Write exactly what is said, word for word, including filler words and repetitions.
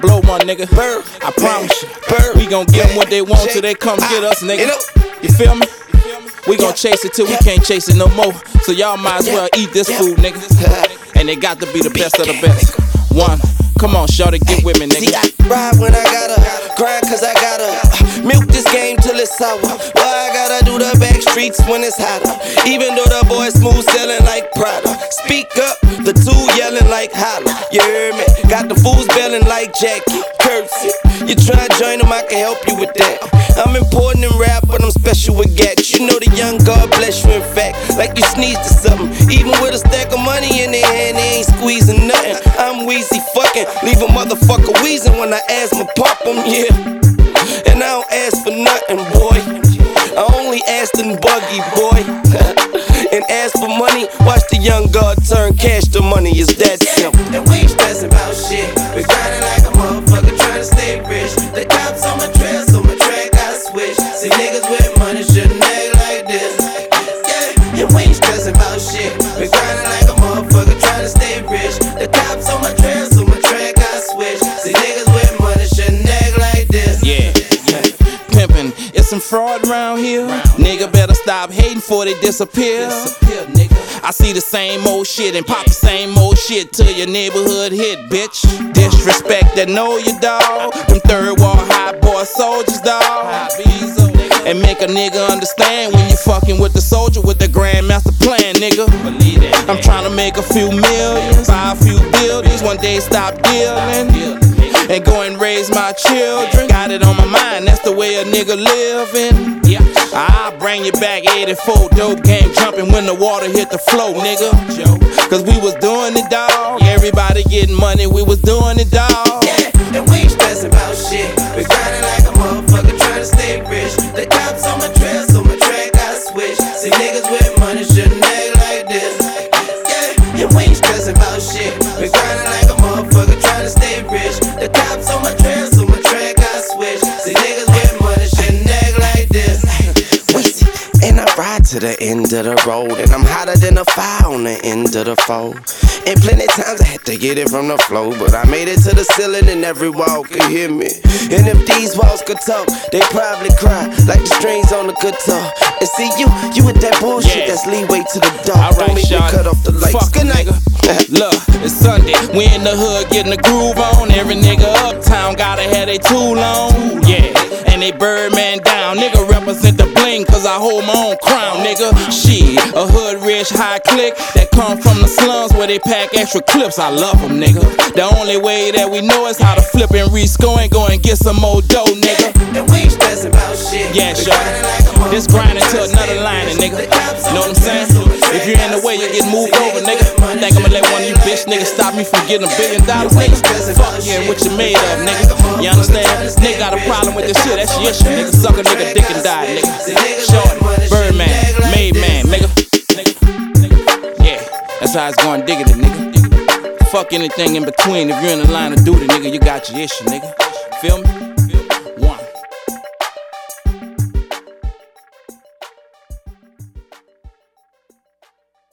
blow one, nigga. I promise you. We gon' give them what they want till they come get us, nigga. You feel me? We gon' chase it till we can't chase it no more. So y'all might as well eat this food, nigga. And it got to be the best of the best. One, come on, shorty, get with me, nigga. See, I ride when I gotta, grind cause I gotta milk this game till it's sour. Why I gotta do the back streets when it's hotter? Even though the boy smooth selling like Prada. Speak up, the two yelling like holla. You hear me? Got the fools belling like Jackie. Curtsy, you try to join them, I can help you with that. I'm important in rap, but I'm special with gats. You know the young God bless you in fact. Like you sneezed to something. Even with a stack of money in their hand, they ain't squeezing nothing. I'm wheezy fucking, leave a motherfucker wheezing when I asthma pump them, yeah. And I don't ask for nothing, boy. I only ask in buggy, boy. And ask for money, watch the young God turn cash to money, it's that simple. And we ain't stressing about shit. We grinding like a motherfucker trying to stay rich. The cops on my trail, so my track I switch. See niggas with money shouldn't act like this. Yeah, and we ain't stressing about shit. We grinding like a motherfucker trying to stay rich. The cops on my trail, so my track I switch. See niggas with money shouldn't act like this. Yeah, yeah. Pimpin', it's some fraud around here. Nigga better stop hating before they disappear. I see the same old shit and pop the same old shit till your neighborhood hit, bitch. Disrespect that know you, dawg. Them third wall high boy soldiers, dawg. And make a nigga understand when you fucking with the soldier with the grandmaster plan, nigga. I'm trying to make a few millions, buy a few buildings, one day stop dealing, and go and raise my children. Got it on my mind, that's the way a nigga living. Yeah, I'll bring you back eighty-four, dope game jumping when the water hit the flow, nigga. Cause we was doing it, dawg. Everybody getting money, we was doing it, dawg. Yeah, and we ain't stressing about shit. We grinding like a motherfucker trying to stay rich. The cops on my trail, so my track I switch. See niggas with money shouldn't act like this. Yeah, and we ain't stressing about shit. We grinding like a motherfucker trying to stay rich. The cops on my trail, so my track I switch. See niggas with money shouldn't act like this. And I ride to the end of the road, and I'm hotter than a fire on the end of the foe. And plenty times I had to get it from the flow, but I made it to the ceiling and every wall could hear me. And if these walls could talk, they probably cry like the strings on the guitar. And see you, you with that bullshit, yeah. That's leeway to the dark. All right, don't make me cut off the lights. Fuck Good night. Look, it's Sunday, we in the hood getting the groove on. Every nigga uptown gotta have they tool on. Yeah, and they Birdman down. Nigga represent the bling cause I hold my own crown, nigga. Shit, a hood rich high click that come from the slums where they pack extra clips. I love them, nigga. The only way that we know is how to flip and rescore and go and get some more dough, nigga. And we ain't stressing about shit. Yeah, sure. This grinding to another line, nigga. Know what I'm saying? If you're in the way, you get moved over, nigga. Think I'ma let one of you bitch niggas stop me from getting a billion dollars, nigga? Fuck yeah, what you made of, nigga. You understand? Nigga got a problem with this shit, that's your issue, nigga. Suck a nigga dick and die, nigga. Short, Birdman, made man, nigga. Yeah, that's how it's going, diggity, nigga. Fuck anything in between. If you're in the line of duty, nigga, you got your issue, nigga. Feel me?